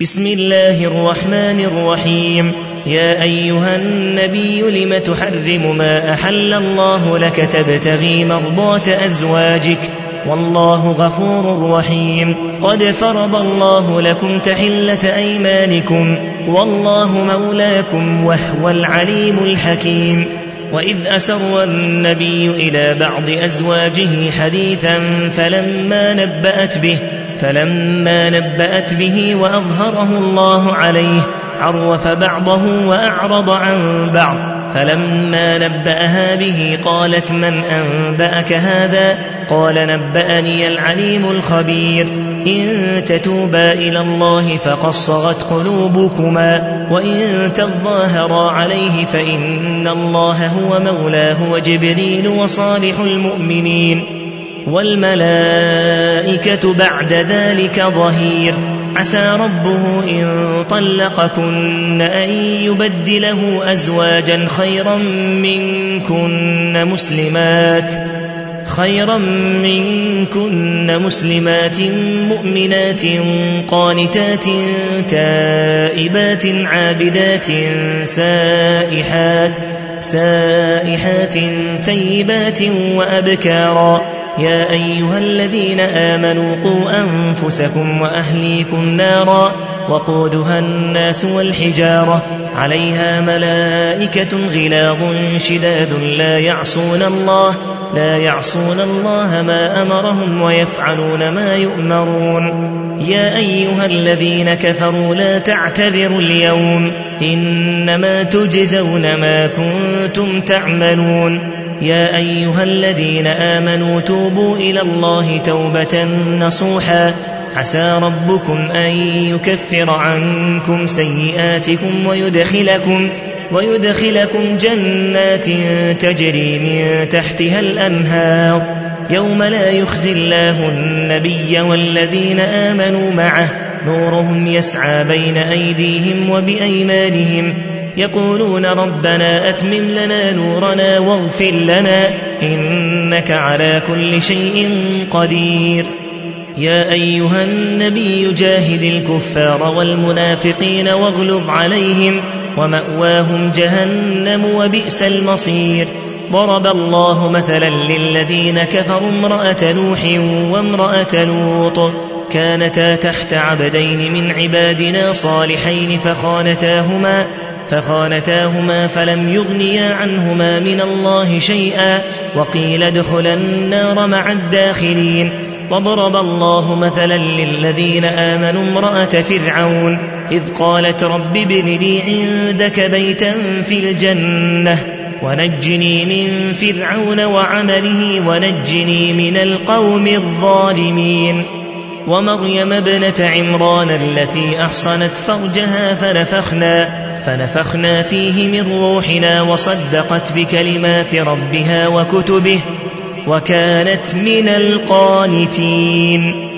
بسم الله الرحمن الرحيم. يا أيها النبي لم تحرم ما أحل الله لك تبتغي مرضات أزواجك والله غفور رحيم. قد فرض الله لكم تحلة أيمانكم والله مولاكم وهو العليم الحكيم. وإذ أسر النبي إلى بعض أزواجه حديثا فلما نبأت به وأظهره الله عليه عرف بعضه وأعرض عن بعض. فلما نبأها به قالت من أنبأك هذا؟ قال نبأني العليم الخبير. إن تتوبا إلى الله فقد صغت قلوبكما وإن تظاهرا عليه فإن الله هو مولاه وجبريل وصالح المؤمنين والملائكة بعد ذلك ظهير. عسى ربه إن طلقكن أن يبدله أزواجا خيرا منكن مسلمات مؤمنات قانتات تائبات عابدات سائحات ثيبات وأبكارا. يا أيها الذين آمنوا قوا أنفسكم وأهليكم نارا وقودها الناس والحجارة عليها ملائكة غلاظ شداد لا يعصون الله ما أمرهم ويفعلون ما يؤمرون. يا أيها الذين كفروا لا تعتذروا اليوم إنما تجزون ما كنتم تعملون. يا أيها الذين آمنوا توبوا إلى الله توبة نصوحا عسى ربكم أن يكفر عنكم سيئاتكم ويدخلكم جنات تجري من تحتها الأنهار يوم لا يخزي الله النبي والذين آمنوا معه نورهم يسعى بين أيديهم وبأيمانهم يقولون ربنا أتمم لنا نورنا واغفر لنا إنك على كل شيء قدير. يا أيها النبي جاهد الكفار والمنافقين واغلظ عليهم ومأواهم جهنم وبئس المصير. ضرب الله مثلا للذين كفروا امرأة نوح وامرأة لوط كانتا تحت عبدين من عبادنا صالحين فخانتاهما فلم يغنيا عنهما من الله شيئا وقيل ادخلا النار مع الداخلين. وضرب الله مثلا للذين آمنوا امرأة فرعون إذ قالت رب ابن لي عندك بيتا في الجنة ونجني من فرعون وعمله ونجني من القوم الظالمين. ومريم ابنة عمران التي أحصنت فرجها فنفخنا فيه من روحنا وصدقت بكلمات ربها وكتبه وكانت من القانتين.